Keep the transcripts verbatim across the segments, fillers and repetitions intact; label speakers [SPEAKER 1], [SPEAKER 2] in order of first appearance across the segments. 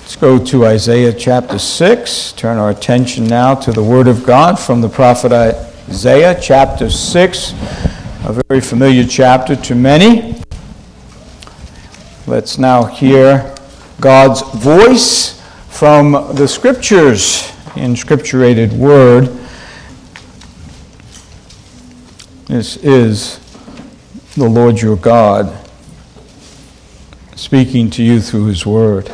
[SPEAKER 1] Let's go to Isaiah chapter six. Turn our attention now to the Word of God from the prophet Isaiah chapter six, a very familiar chapter to many. Let's now hear God's voice from the Scriptures, the inscripturated Word. This is the Lord your God speaking to you through His Word.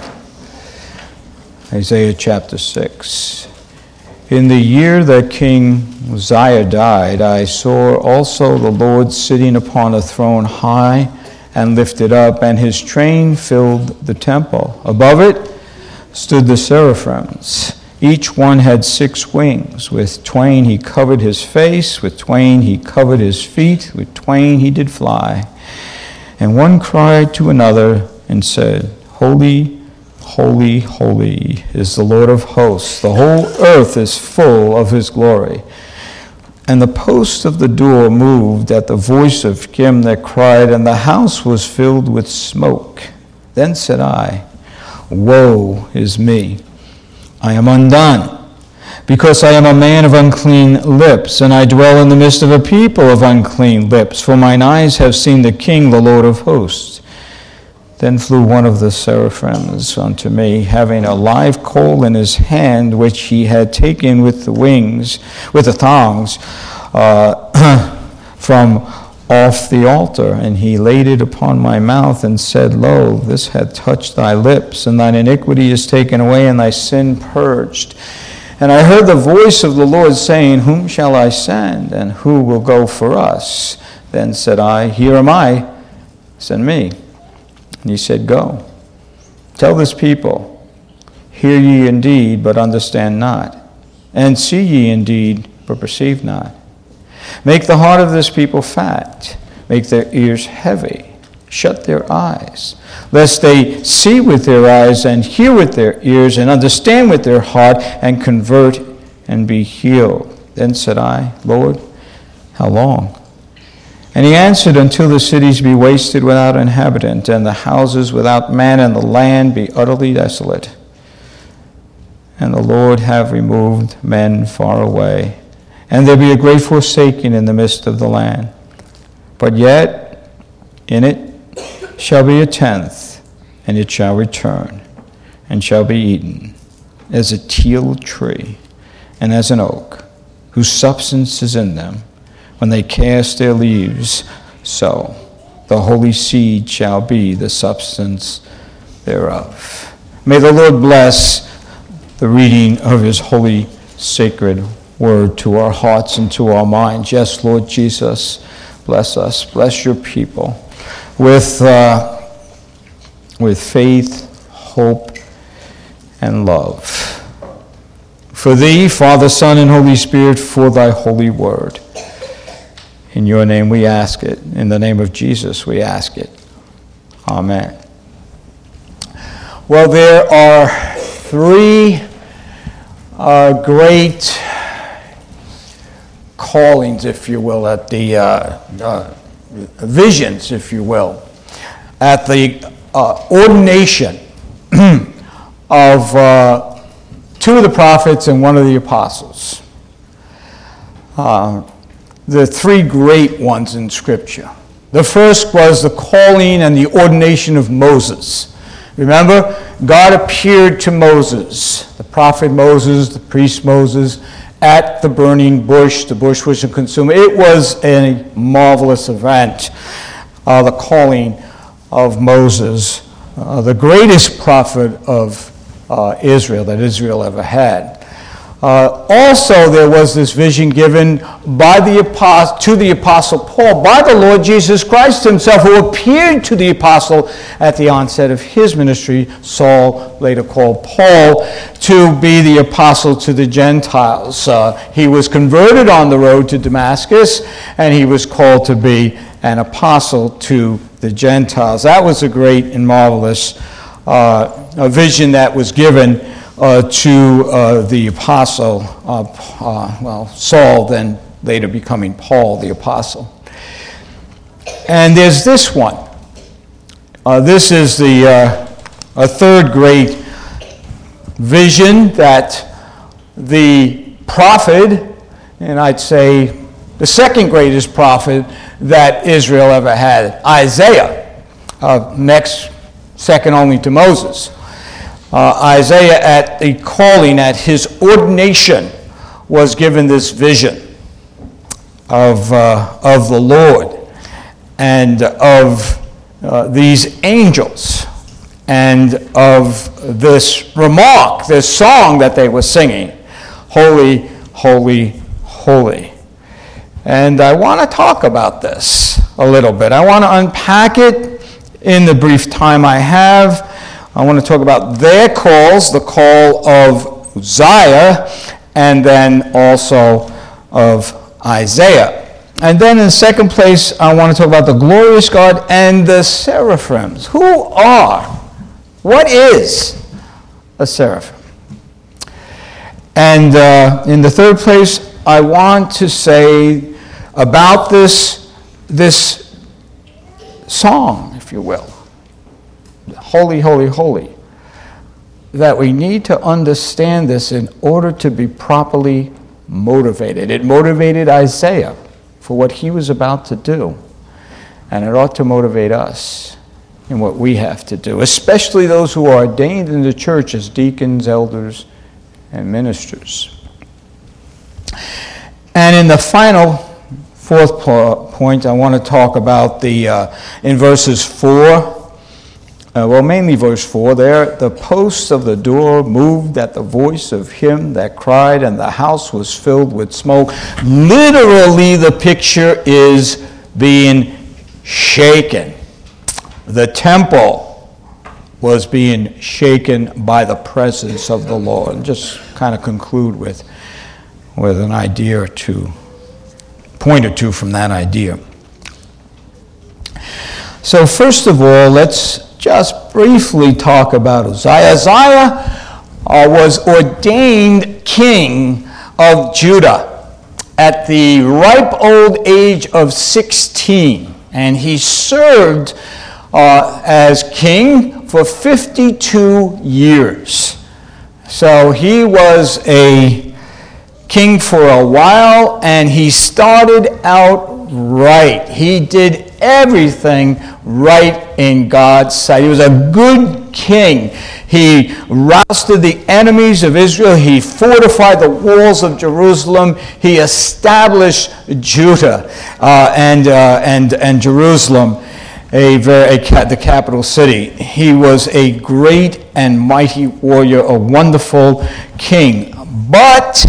[SPEAKER 1] Isaiah chapter six. In the year that King Uzziah died, I saw also the Lord sitting upon a throne high and lifted up, and his train filled the temple. Above it stood the seraphims. Each one had six wings. With twain he covered his face, with twain he covered his feet, with twain he did fly. And one cried to another and said, Holy, holy, holy is the Lord of hosts. The whole earth is full of his glory. And the post of the door moved at the voice of him that cried, and the house was filled with smoke. Then said I, Woe is me! I am undone, because I am a man of unclean lips, and I dwell in the midst of a people of unclean lips, for mine eyes have seen the King, the Lord of hosts. Then flew one of the seraphims unto me, having a live coal in his hand, which he had taken with the wings, with the thongs, uh, from off the altar. And he laid it upon my mouth, and said, Lo, this hath touched thy lips, and thine iniquity is taken away, and thy sin purged. And I heard the voice of the Lord saying, Whom shall I send, and who will go for us? Then said I, Here am I, send me. And he said, Go, tell this people, hear ye indeed, but understand not, and see ye indeed, but perceive not. Make the heart of this people fat, make their ears heavy, shut their eyes, lest they see with their eyes, and hear with their ears, and understand with their heart, and convert, and be healed. Then said I, Lord, how long? And he answered, Until the cities be wasted without inhabitant, and the houses without man, and the land be utterly desolate. And the Lord have removed men far away, and there be a great forsaking in the midst of the land. But yet in it shall be a tenth, and it shall return, and shall be eaten, as a teil tree, and as an oak, whose substance is in them. When they cast their leaves, so the holy seed shall be the substance thereof. May the Lord bless the reading of his holy, sacred word to our hearts and to our minds. Yes, Lord Jesus, bless us. Bless your people with, uh, with faith, hope, and love. For thee, Father, Son, and Holy Spirit, for thy holy word. In your name we ask it. In the name of Jesus we ask it. Amen. Well, there are three uh, great callings, if you will, at the uh, uh, visions, if you will, at the uh, ordination of uh, two of the prophets and one of the apostles. Uh, the three great ones in Scripture. The first was the calling and the ordination of Moses. Remember, God appeared to Moses, the prophet Moses, the priest Moses, at the burning bush. The bush was consumed. It was a marvelous event, uh, the calling of Moses, uh, the greatest prophet of uh, Israel that Israel ever had. Uh, also, there was this vision given by the apostle, to the Apostle Paul by the Lord Jesus Christ himself, who appeared to the apostle at the onset of his ministry, Saul, later called Paul, to be the apostle to the Gentiles. Uh, he was converted on the road to Damascus, and he was called to be an apostle to the Gentiles. That was a great and marvelous uh, a vision that was given Uh, to uh, the apostle, uh, uh, well, Saul, then later becoming Paul the apostle. And there's this one. Uh, this is the uh, a third great vision that the prophet, and I'd say the second greatest prophet that Israel ever had, Isaiah, uh, next, second only to Moses. Uh, Isaiah, at the calling, at his ordination, was given this vision of, uh, of the Lord and of uh, these angels and of this remark, this song that they were singing, Holy, Holy, Holy. And I want to talk about this a little bit. I want to unpack it in the brief time I have. I want to talk about their calls, the call of Uzziah, and then also of Isaiah. And then in second place, I want to talk about the glorious God and the seraphims. Who are? What is a seraphim? And uh, in the third place, I want to say about this, this song, if you will, Holy, Holy, Holy, that we need to understand this in order to be properly motivated. It motivated Isaiah for what he was about to do, and it ought to motivate us in what we have to do, especially those who are ordained in the church as deacons, elders, and ministers. And in the final fourth point, I want to talk about the, uh, in verses four, uh, well, mainly verse four there, the posts of the door moved at the voice of him that cried, and the house was filled with smoke. Literally, the picture is being shaken. The temple was being shaken by the presence of the Lord. And just kind of conclude with, with an idea or two, point or two from that idea. So first of all, let's just briefly talk about Uzziah. Uzziah uh, was ordained king of Judah at the ripe old age of sixteen, and he served uh, as king for fifty-two years. So he was a king for a while, and he started out right. He did everything right in God's sight. He was a good king. He rousted the enemies of Israel. He fortified the walls of Jerusalem. He established Judah uh, and, uh, and, and Jerusalem, a, very, a, the capital city. He was a great and mighty warrior, a wonderful king. But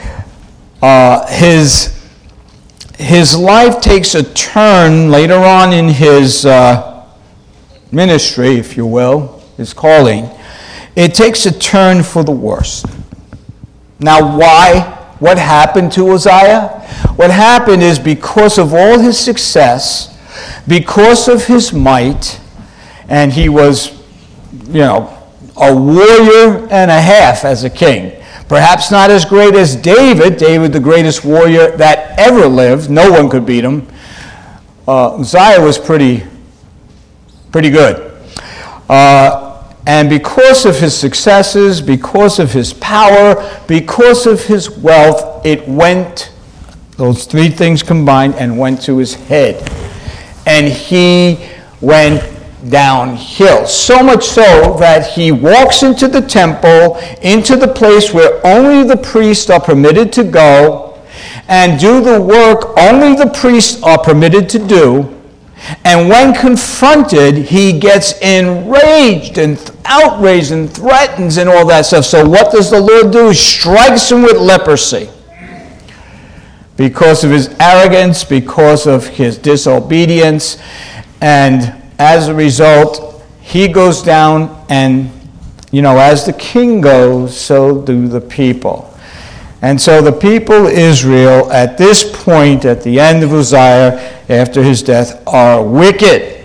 [SPEAKER 1] uh, his His life takes a turn later on in his uh, ministry, if you will, his calling. It takes a turn for the worse. Now, why? What happened to Uzziah? What happened is because of all his success, because of his might, and he was, you know, a warrior and a half as a king. Perhaps not as great as David, David the greatest warrior that ever lived. No one could beat him. Uh, Uzziah was pretty, pretty good. Uh, and because of his successes, because of his power, because of his wealth, it went, those three things combined, and went to his head. And he went downhill, so much so that he walks into the temple, into the place where only the priests are permitted to go and do the work only the priests are permitted to do. And when confronted, he gets enraged and outraged and threatens and all that stuff. So what does the Lord do? He strikes him with leprosy because of his arrogance, because of his disobedience, and as a result, he goes down, and, you know, as the king goes, so do the people. And so the people of Israel, at this point, at the end of Uzziah, after his death, are wicked,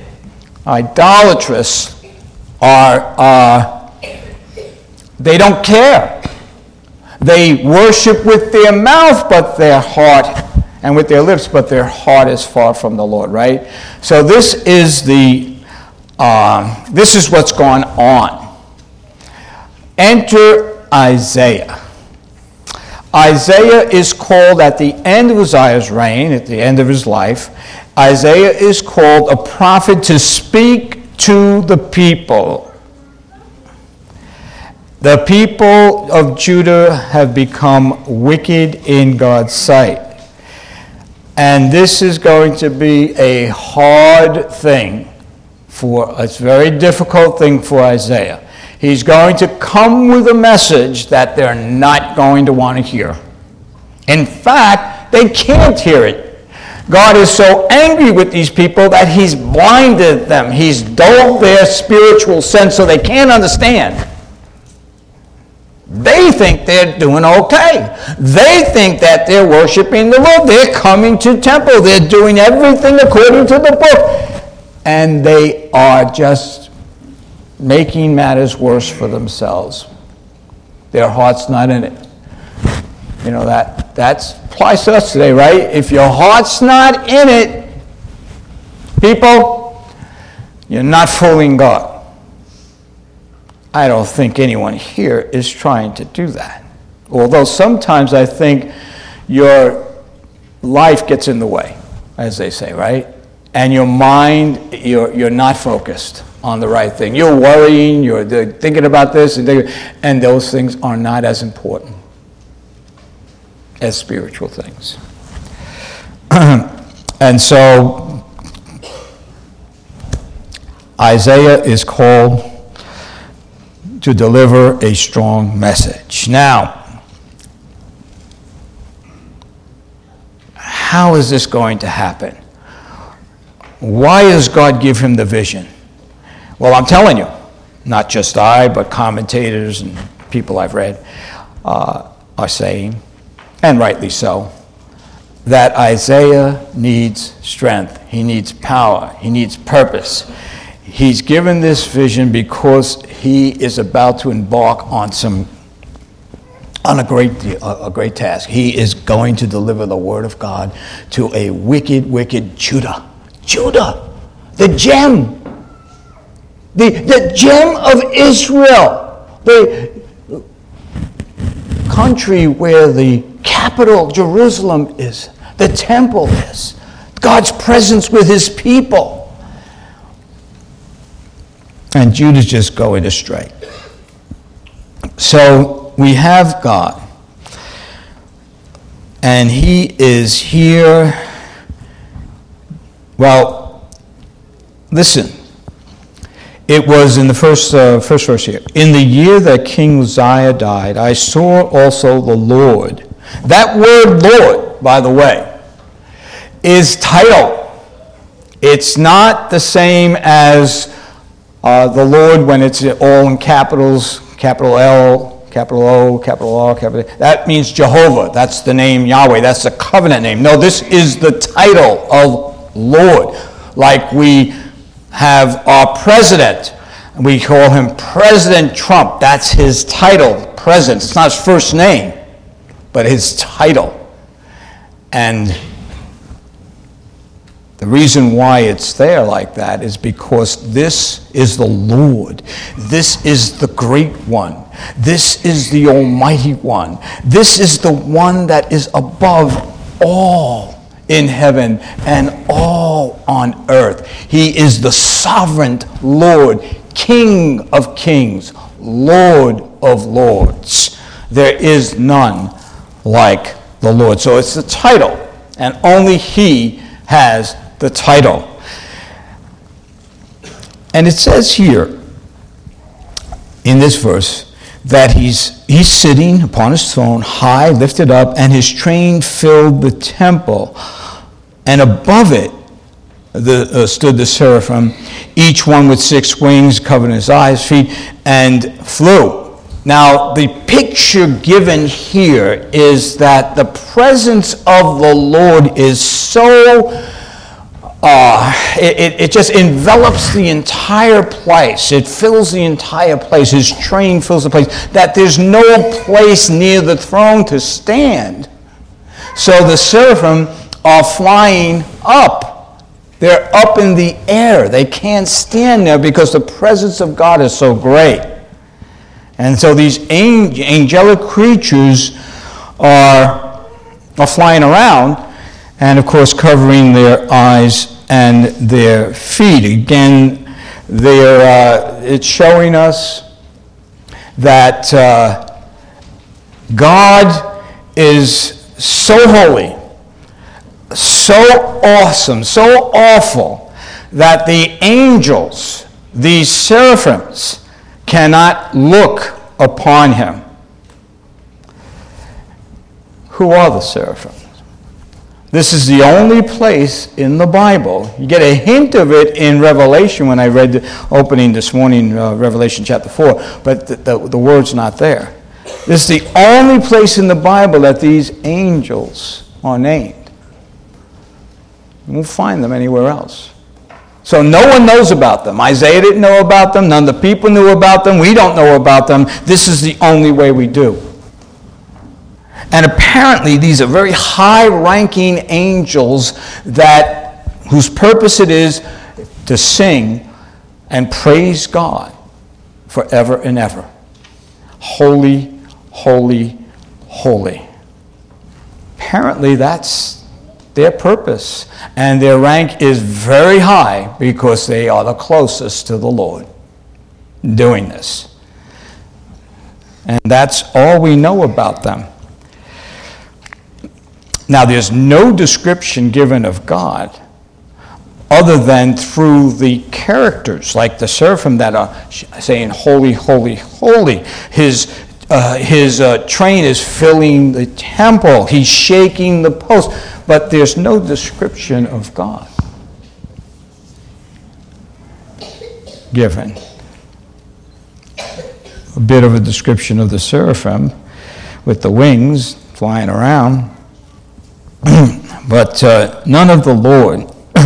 [SPEAKER 1] idolatrous, are, uh, they don't care. They worship with their mouth, but their heart, and with their lips, but their heart is far from the Lord, right? So this is the, uh, this is what's gone on. enter Isaiah. Isaiah is called at the end of Uzziah's reign, at the end of his life, Isaiah is called a prophet to speak to the people. The people of Judah have become wicked in God's sight. And this is going to be a hard thing for, it's a very difficult thing for Isaiah. He's going to come with a message that they're not going to want to hear. In fact, they can't hear it. God is so angry with these people that he's blinded them. He's dulled their spiritual sense so they can't understand. They think they're doing okay. They think that they're worshiping the Lord. They're coming to temple. They're doing everything according to the book. And they are just making matters worse for themselves. Their heart's not in it. You know, that that's applies to us today, right? If your heart's not in it, people, you're not fooling God. I don't think anyone here is trying to do that. Although sometimes I think your life gets in the way, as they say, right? And your mind, you're, you're not focused on the right thing. You're worrying, you're thinking about this, and, thinking, and those things are not as important as spiritual things. And so Isaiah is called to deliver a strong message. Now, how is this going to happen? Why does God give him the vision? Well, I'm telling you, not just I, but commentators and people I've read uh, are saying, and rightly so, that Isaiah needs strength. He needs power. He needs purpose. He's given this vision because he is about to embark on some, on a great, a great task. He is going to deliver the word of God to a wicked, wicked Judah. Judah, the gem, the, the gem of Israel, the country where the capital, Jerusalem, is, the temple is, God's presence with his people. And Judah's just going astray. So we have God, and he is here. Well, listen. It was in the first uh, first verse here. In the year that King Uzziah died, I saw also the Lord. That word Lord, by the way, is title. It's not the same as uh, the Lord when it's all in capitals, capital L, capital O, capital R, capital A. That means Jehovah. That's the name Yahweh. That's the covenant name. No, this is the title of Lord. Like we have our president. We call him President Trump. That's his title, president. It's not his first name, but his title. And the reason why it's there like that is because this is the Lord. This is the great one. This is the Almighty One. This is the one that is above all in heaven and all on earth. He is the sovereign Lord, King of kings, Lord of lords. There is none like the Lord. So it's the title, and only he has the title. And it says here in this verse that he's he's sitting upon his throne, high, lifted up, and his train filled the temple. And above it the, uh, stood the seraphim, each one with six wings, covered his eyes, feet, and flew. Now, the picture given here is that the presence of the Lord is so, uh, it, it just envelops the entire place. It fills the entire place. His train fills the place, that there's no place near the throne to stand. So the seraphim are flying up. They're up in the air. They can't stand there because the presence of God is so great. And so these angelic creatures are, are flying around, and of course covering their eyes and their feet. Again, they're, uh, it's showing us that uh, God is so holy, so awesome, so awful, that the angels, these seraphims, cannot look upon him. Who are the seraphims? This is the only place in the Bible. You get a hint of it in Revelation when I read the opening this morning, uh, Revelation chapter four, but the, the, the word's not there. This is the only place in the Bible that these angels are named. You won't find them anywhere else. So no one knows about them. Isaiah didn't know about them. None of the people knew about them. We don't know about them. This is the only way we do. And apparently these are very high-ranking angels that whose purpose it is to sing and praise God forever and ever. Holy, holy, holy. Apparently that's their purpose. And their rank is very high because they are the closest to the Lord doing this. And that's all we know about them. Now, there's no description given of God other than through the characters, like the seraphim that are saying, holy, holy, holy. His, uh, his uh, train is filling the temple. He's shaking the post. But there's no description of God given. A bit of a description of the seraphim with the wings flying around. But uh, none of the Lord.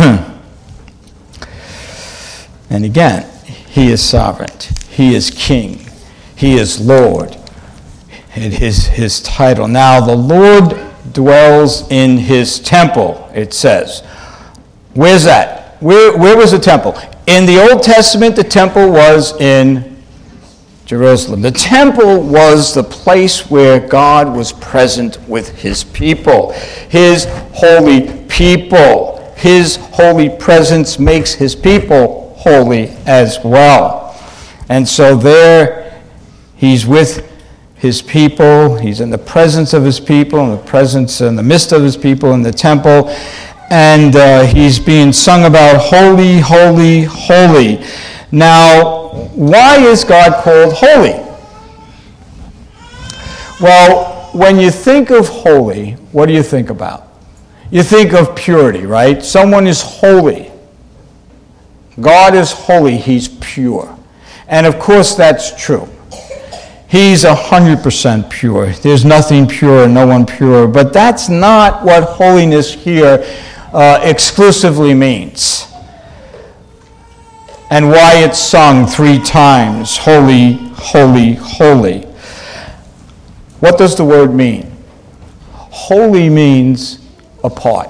[SPEAKER 1] And again, he is sovereign. He is king. He is Lord. It is his title. Now the Lord dwells in his temple, it says. Where's that? Where, where was the temple? In the Old Testament, the temple was in Jerusalem. The temple was the place where God was present with his people, his holy people. His holy presence makes his people holy as well. And so there he's with his people. He's in the presence of his people, in the presence, in the midst of his people in the temple. And uh, he's being sung about holy, holy, holy. Now, why is God called holy? Well, when you think of holy, what do you think about? You think of purity, right? Someone is holy. God is holy. He's pure. And of course, that's true. He's one hundred percent pure. There's nothing pure, no one pure. But that's not what holiness here uh, exclusively means. And why it's sung three times, holy, holy, holy. What does the word mean? Holy means apart.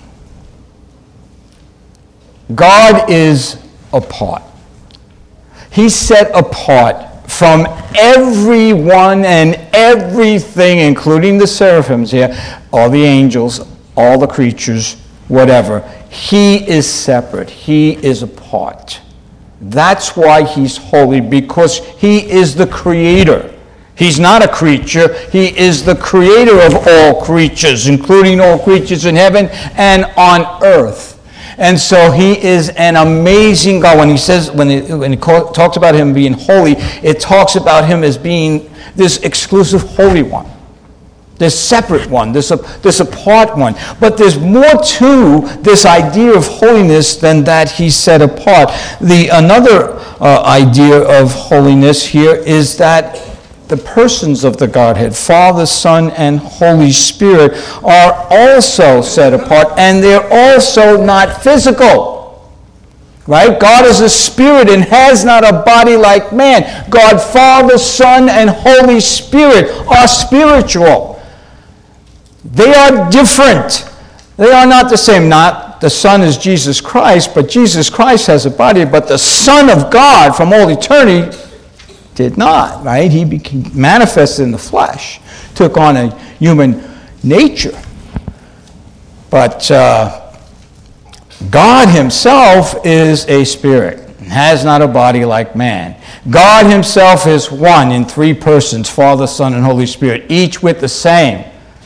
[SPEAKER 1] God is apart. He's set apart from everyone and everything, including the seraphims here, all the angels, all the creatures, whatever. He is separate. He is apart. That's why he's holy, because he is the creator. He's not a creature. He is the creator of all creatures, including all creatures in heaven and on earth. And so he is an amazing God. When he says, when he, when he call, talks about him being holy, it talks about him as being this exclusive holy one, this separate one, this, this apart one. But there's more to this idea of holiness than that he's set apart. The another uh, idea of holiness here is that the persons of the Godhead, Father, Son, and Holy Spirit, are also set apart, and they're also not physical. Right? God is a spirit and has not a body like man. God, Father, Son, and Holy Spirit are spiritual. They are different. They are not the same. Not the Son is Jesus Christ, but Jesus Christ has a body, but the Son of God from all eternity did not, right? He became manifested in the flesh, took on a human nature. But uh, God himself is a spirit, and has not a body like man. God himself is one in three persons, Father, Son, and Holy Spirit, each with the same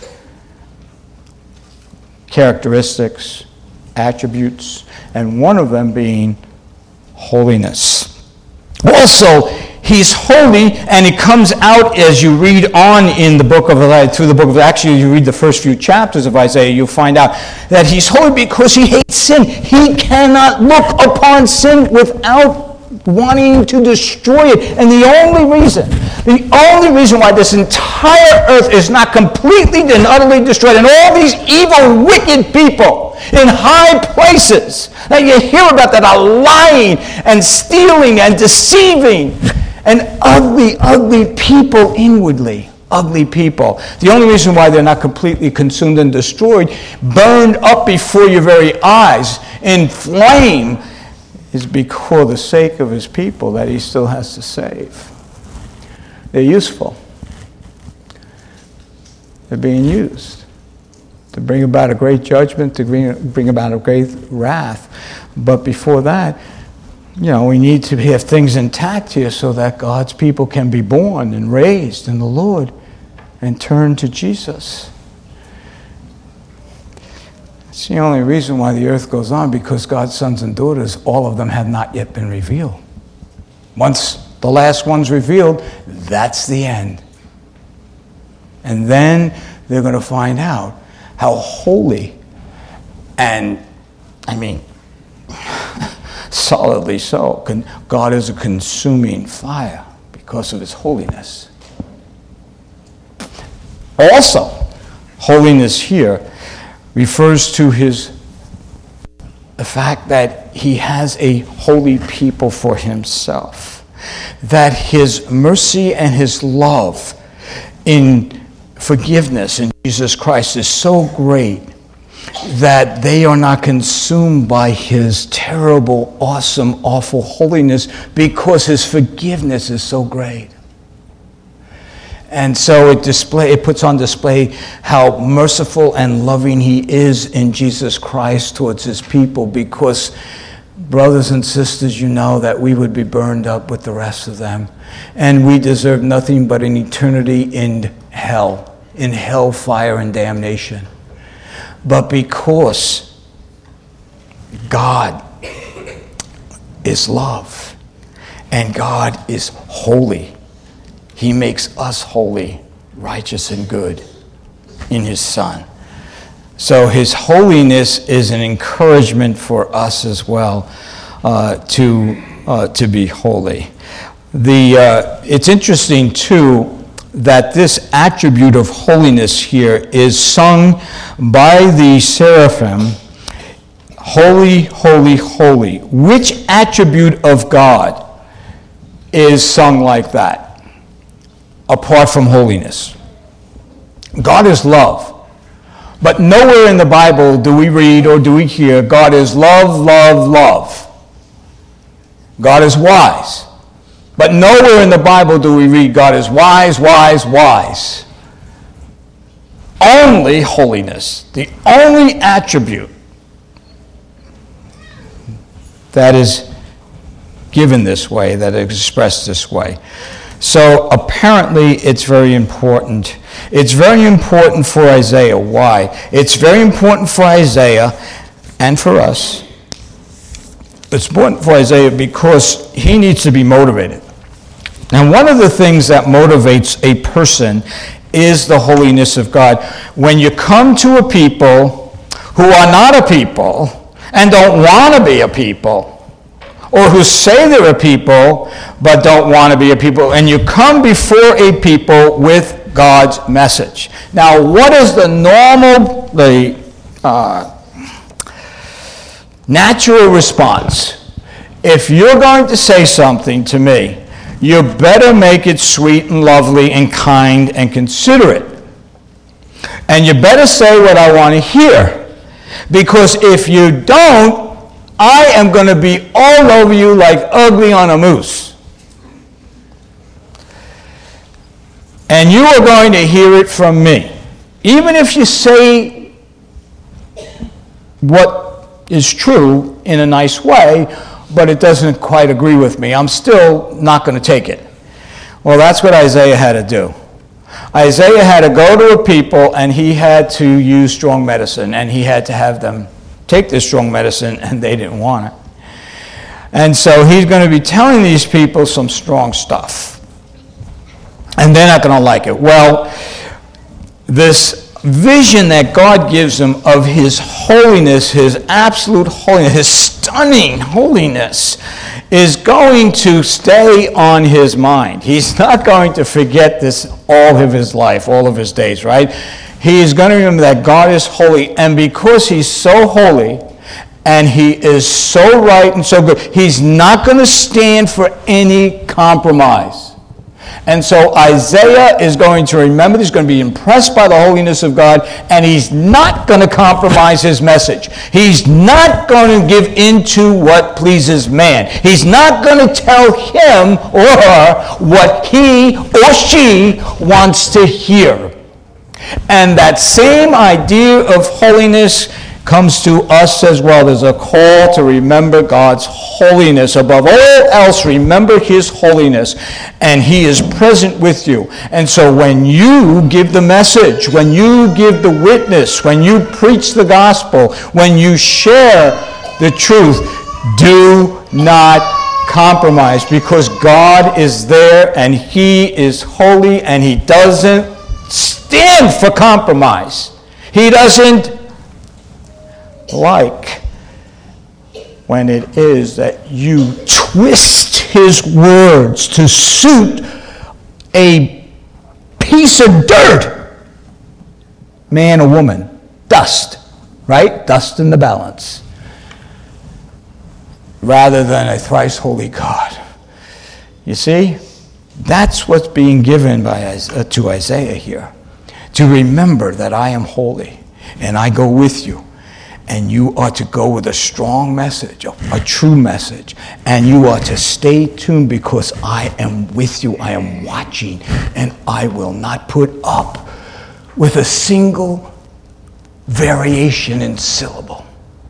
[SPEAKER 1] characteristics, attributes, and one of them being holiness. Also, he's holy, and it comes out as you read on in the book of Isaiah, through the book of, actually, you read the first few chapters of Isaiah, you'll find out that he's holy because he hates sin. He cannot look upon sin without wanting to destroy it. And the only reason, the only reason why this entire earth is not completely and utterly destroyed, and all these evil, wicked people in high places that you hear about that are lying and stealing and deceiving, and ugly, ugly people inwardly. Ugly people. The only reason why they're not completely consumed and destroyed, burned up before your very eyes in flame, is because for the sake of his people that he still has to save. They're useful. They're being used to bring about a great judgment, to bring, bring about a great wrath. But before that, you know, we need to have things intact here so that God's people can be born and raised in the Lord and turn to Jesus. It's the only reason why the earth goes on, because God's sons and daughters, all of them have not yet been revealed. Once the last one's revealed, that's the end. And then they're going to find out how holy and, I mean, solidly so, God is a consuming fire because of his holiness. Also, holiness here refers to his the fact that he has a holy people for himself, that his mercy and his love in forgiveness in Jesus Christ is so great that they are not consumed by his terrible, awesome, awful holiness, because his forgiveness is so great. And so it display it puts on display how merciful and loving he is in Jesus Christ towards his people, because, brothers and sisters, you know that we would be burned up with the rest of them, and we deserve nothing but an eternity in hell, in hellfire and damnation. But because God is love and God is holy, he makes us holy, righteous, and good in his Son. So his holiness is an encouragement for us as well uh, to uh, to be holy. The uh, it's interesting too that this attribute of holiness here is sung by the seraphim, holy, holy, holy. Which attribute of God is sung like that, apart from holiness? God is love. But nowhere in the Bible do we read or do we hear God is love, love, love. God is wise. But nowhere in the Bible do we read God is wise, wise, wise. Only holiness, the only attribute that is given this way, that is expressed this way. So apparently it's very important. It's very important for Isaiah. Why? It's very important for Isaiah and for us. It's important for Isaiah because he needs to be motivated. And one of the things that motivates a person is the holiness of God. When you come to a people who are not a people and don't want to be a people, or who say they're a people but don't want to be a people, and you come before a people with God's message. Now, what is the normal, the uh, natural response? If you're going to say something to me, you better make it sweet and lovely and kind and considerate. And you better say what I want to hear. Because if you don't, I am going to be all over you like ugly on a moose. And you are going to hear it from me. Even if you say what is true in a nice way, but it doesn't quite agree with me, I'm still not going to take it. Well, that's what Isaiah had to do. Isaiah had to go to a people, and he had to use strong medicine, and he had to have them take this strong medicine, and they didn't want it. And so he's going to be telling these people some strong stuff. And they're not going to like it. Well, this vision that God gives them of his holiness, his absolute holiness, his stunning holiness, is going to stay on his mind. He's not going to forget this all of his life, all of his days, right? He is going to remember that God is holy, and because he's so holy, and he is so right and so good, he's not going to stand for any compromise. And so Isaiah is going to remember, he's going to be impressed by the holiness of God, and he's not going to compromise his message. He's not going to give into what pleases man. He's not going to tell him or her what he or she wants to hear. And that same idea of holiness comes to us as well. There's a call to remember God's holiness. Above all else, remember his holiness. And he is present with you. And so when you give the message, when you give the witness, when you preach the gospel, when you share the truth, do not compromise, because God is there and he is holy and he doesn't stand for compromise. He doesn't like when it is that you twist his words to suit a piece of dirt. Man or woman, dust, right? Dust in the balance. Rather than a thrice holy God. You see, that's what's being given by uh, to Isaiah here. To remember that I am holy and I go with you. And you are to go with a strong message, a, a true message. And you are to stay tuned, because I am with you, I am watching, and I will not put up with a single variation in syllable.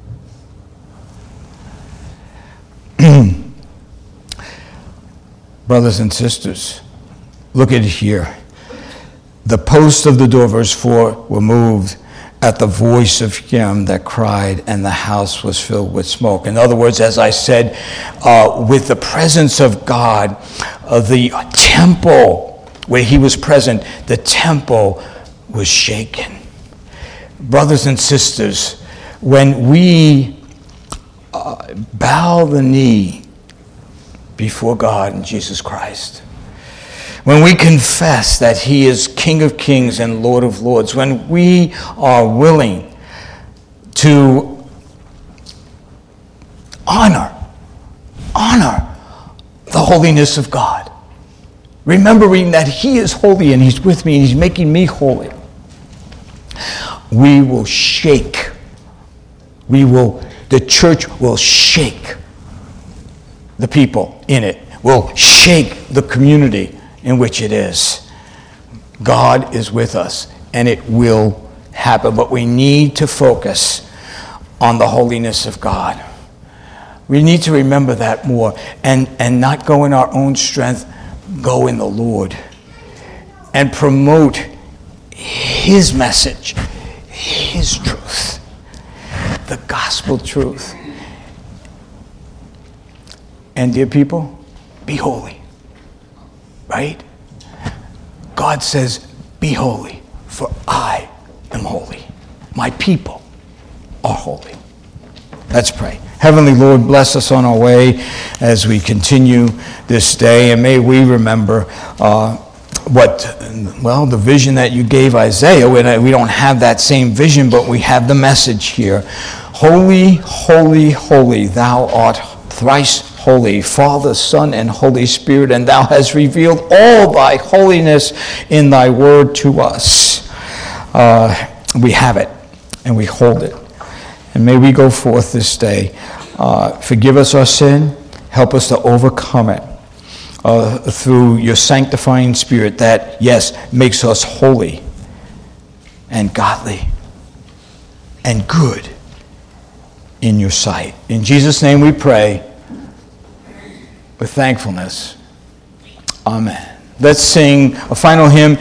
[SPEAKER 1] Brothers and sisters, look at it here. The posts of the door, verse four, were moved at the voice of him that cried, and the house was filled with smoke. In other words, as I said, uh, with the presence of God, uh, the temple where he was present, the temple was shaken. Brothers and sisters, when we uh, bow the knee before God and Jesus Christ, when we confess that he is King of Kings and Lord of Lords, when we are willing to honor, honor the holiness of God, remembering that he is holy and he's with me and he's making me holy, we will shake. We will, the church will shake the people in it, will shake the community in which it is. God is with us, and it will happen. But we need to focus on the holiness of God. We need to remember that more, and, and not go in our own strength, go in the Lord. And promote his message, his truth, the gospel truth. And dear people, be holy. Right? God says, be holy, for I am holy. My people are holy. Let's pray. Heavenly Lord, bless us on our way as we continue this day, and may we remember uh, what, well, the vision that you gave Isaiah. We don't have that same vision, but we have the message here. Holy, holy, holy, thou art thrice holy, Father, Son, and Holy Spirit, and thou hast revealed all thy holiness in thy word to us. Uh, we have it, and we hold it. And may we go forth this day. Uh, forgive us our sin. Help us to overcome it. uh, through your sanctifying Spirit that, yes, makes us holy and godly and good in your sight. In Jesus' name we pray with thankfulness. Amen. Let's sing a final hymn.